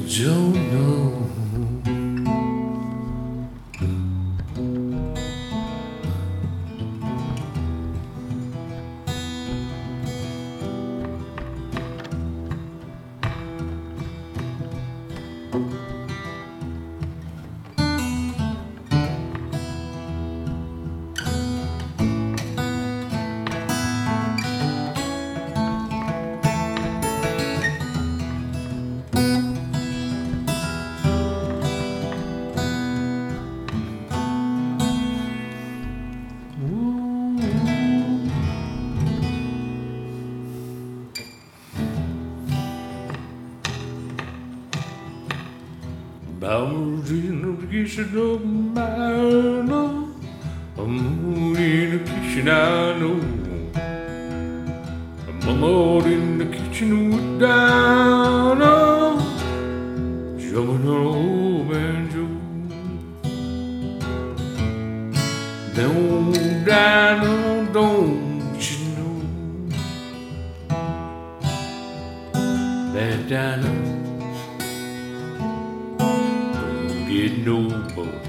don't know. Bounds in the kitchen of mine. I'm in the kitchen, I know. I'm out in the kitchen with Dinah, drumming an old banjo. Don't Dinah, don't you know that Dinah get no more.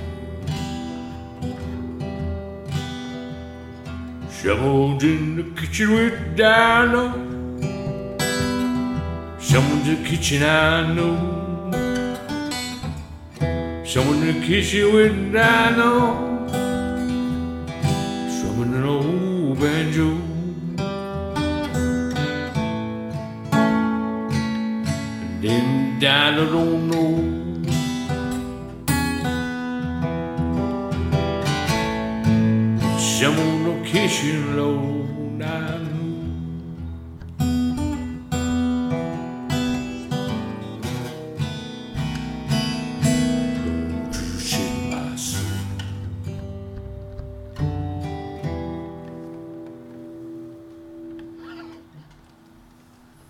Someone's in the kitchen with Dinah. Someone's in the kitchen, I know. Someone in the kitchen with Dinah, strumming an old banjo. And then Dinah don't know I'm on the kitchen low now.